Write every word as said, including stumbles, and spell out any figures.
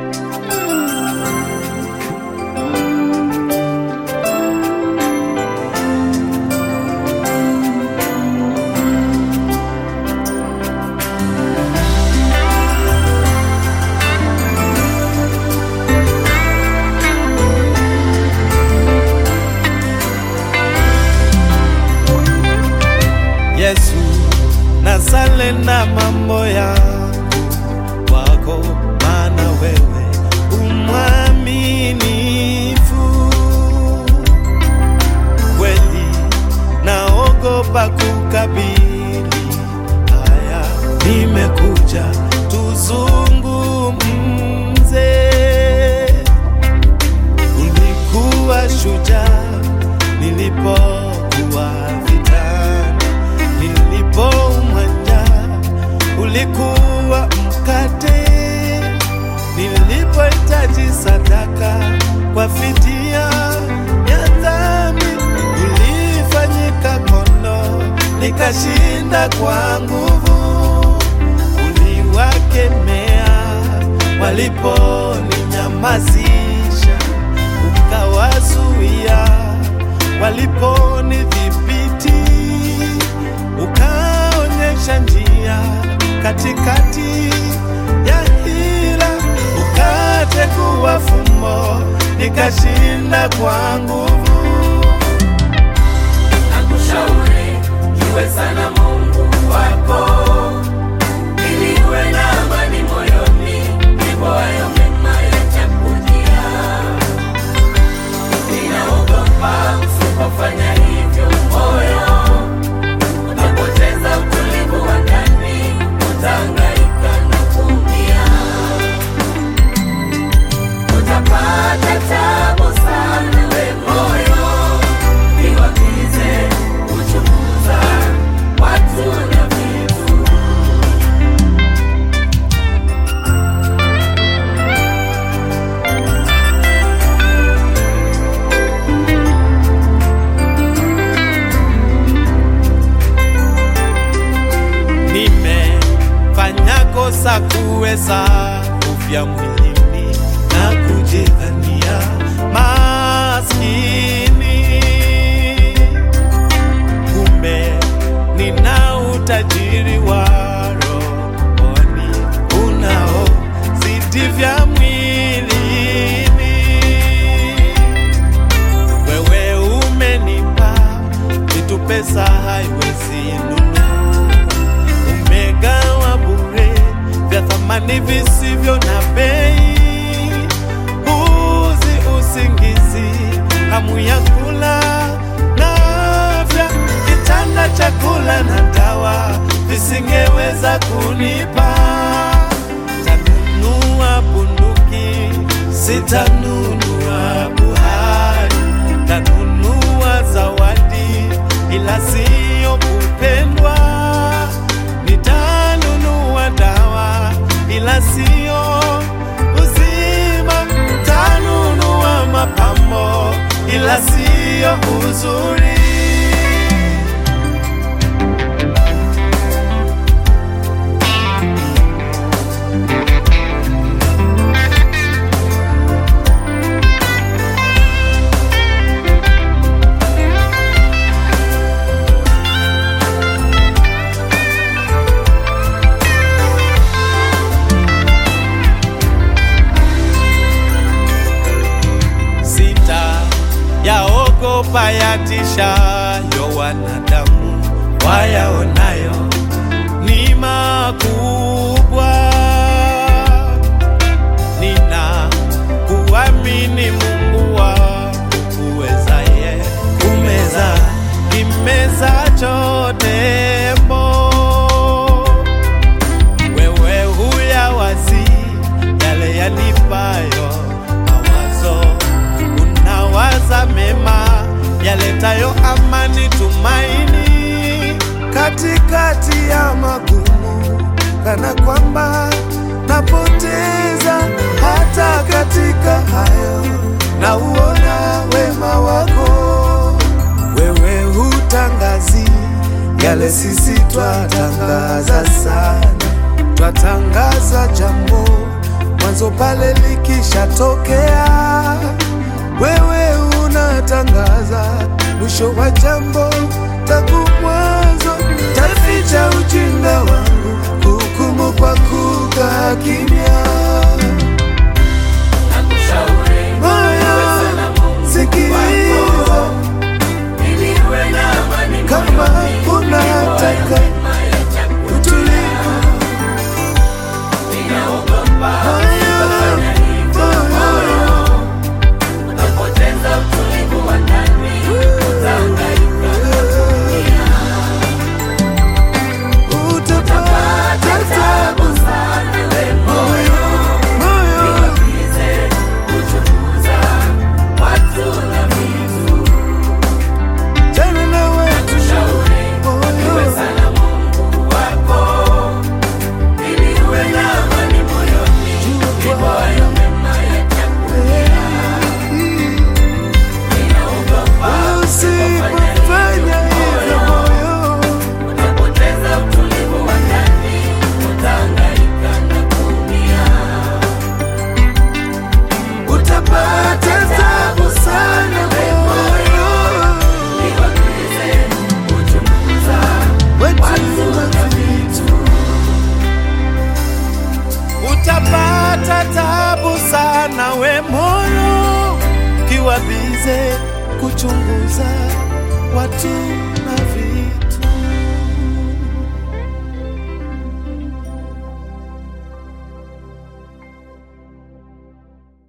Yesu, nasale na mambo yangu kwako, maana wewe umwaminifu kweli. Naogopa kukabili haya, nimekuja tuzungumze. Ulikuwa shujaa nilipokuwa vitani, nilipoumwa njaa ulikuwa mkate, nilipohitaji sadaka kwa fidia ya dhambi ulifanyika kondoo, nikashinda kwa nguvu. Uliwakemea waliponinyamazisha, ukawazuia waliponidhibiti, ukaonyesha njia katikati ya hila, ukategua fumbo, nikashinda kwa nguvu. Nakushauri iwe sana Mungu wako, ili uwe na amani moyoni, ndipo hayo mema yatakujia. Ninaogopa usipofanya hivyo, moyo utapoteza utulivu wa ndani, utahangaika na kuumia, utapata tabu sana we moyo, niwakize kuchunguza watu na vitu. Nimefanya kosa kuweza kufia mwilini na kujidhania maskini, kumbe nina utajiri wa rohoni unaozidi vya mwilini. Wewe umenipa vitu pesa haiwezi nunua, umegawa bure vya thamani visivyo na bei. Uzi, usingizi, hamu ya kula na afya, kitanda, chakula na dawa visingeweza kunipa. Tanunua bunduki, sitanunua buhari. Tanunua zawadi, ila siyo kupendwa. Nitanunua dawa, ila siyo uzima. Tanunua mapambo, ila siyo uzuri. Yaogopa yatishayo wanadamu, wayaonayo ni makubwa. Nina kuamini Mungu wangu uwezaye kumeza kimezacho tembo. Wewe huyawazi yale yanipayo mawazo, unawaza mema yaletayo amani, tumaini katikati ya magumu, kana kwamba napoteza hata katika hayo, na uona wema wako. Wewe hutangazi yale sisi twatangaza sana, twatangaza jambo mwanzo pale likishatokea, wewe unatangaza mwisho wa jambo tangu mwanzo. Taficha ujinga wangu, hukumu kwa kukaa kimya. Nakushauri wewe sana Mungu Sikiliza, ili uwe na amani kama unataka utulivu, ninaogopa utafanya hivyo moyo, utapoteza utulivu wa ndani, utahangaika na dunia, utapata taabu sana we moyo, niwapize kuchunguza watu na vitu. tena na wewe Nakushauri wewe sana Mungu wako, ili uwe na amani moyoni, ndipo hayo mema yatakuja. Ninaogopa usipofanya hivyo moyo, utapoteza utulivu wa ndani, utahangaika na kuumia, utapata taabu sana we moyo, niwapize kuchunguza watu na vitu. utapata tabu sana we moyo, kiwa bize kuchunguza watu na vitu.